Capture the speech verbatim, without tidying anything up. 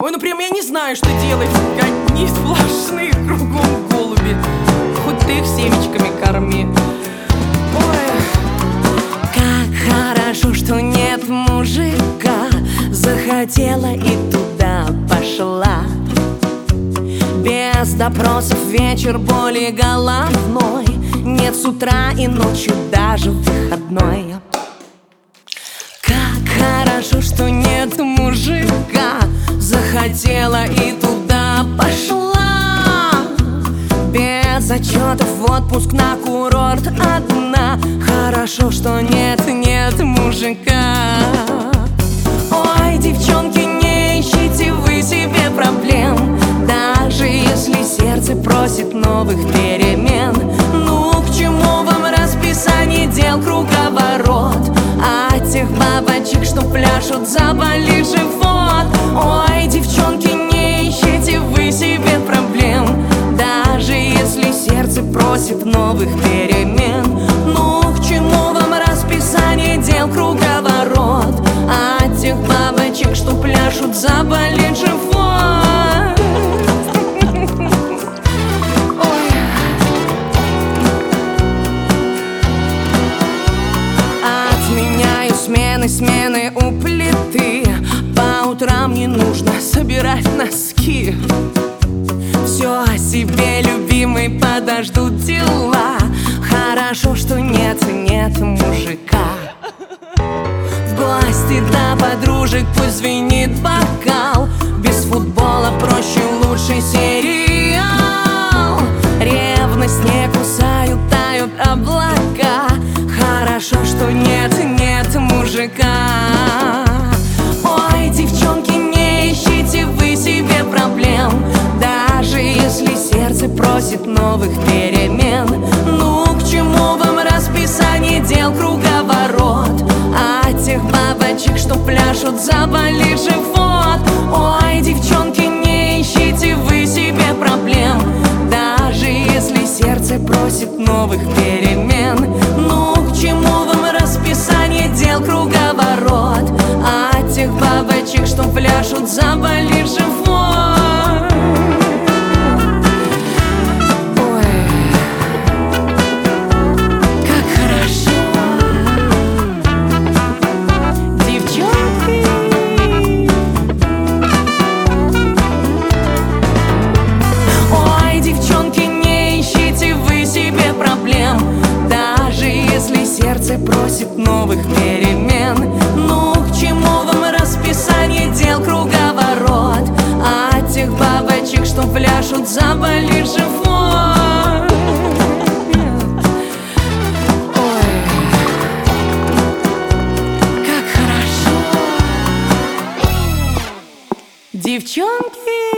Ой, ну прям я не знаю, что делать. Одни сплошные кругом голуби. Хоть ты их семечками корми. Ой, как хорошо, что нет мужика. Захотела и туда пошла. Без допросов вечер более головной. Нет с утра и ночью даже выходной. Как хорошо, что нет мужика. Захотела и туда пошла. Без отчетов в отпуск на курорт одна. Хорошо, что нет, нет мужика. Ой, девчонки, не ищите вы себе проблем, даже если сердце просит новых перемен. Ну, к чему вам расписание дел круговорот? А тех бабочек, что пляшут, заболит живот. Ой, девчонки, не ищите вы себе проблем, даже если сердце просит новых перемен. Ну, к чему вам расписание дел круговорот? А тех бабочек, что пляшут, заболит живот. Отменяю смены, смены у плиты. По утрам не нужно собирать носки. Все о себе, любимый, подождут дела. Хорошо, что нет, нет мужика. В гости до подружек пусть звенит бокал. Без футбола проще, лучше сериал. Ревность не кусают, тают облака. Хорошо, что нет, нет мужика. Ой, девчонки, не ищите вы себе проблем, даже если сердце просит новых перемен. Ну, к чему вам расписание дел круговорот? А тех бабочек, что пляшут, заболит живот. Ой, девчонки, не ищите вы себе проблем, даже если сердце просит новых перемен. Ну, к чему вам расписание дел круговорот? А тех бабочек, что пляшут, заболит живот. Ой, как хорошо, девчонки. Ой, девчонки, не ищите вы себе проблем, даже если сердце просит новых перемен. Ну, к чему вам расписание дел круговорот? А тех бабочек, что пляшут, заболит живот. Ой, как хорошо, девчонки.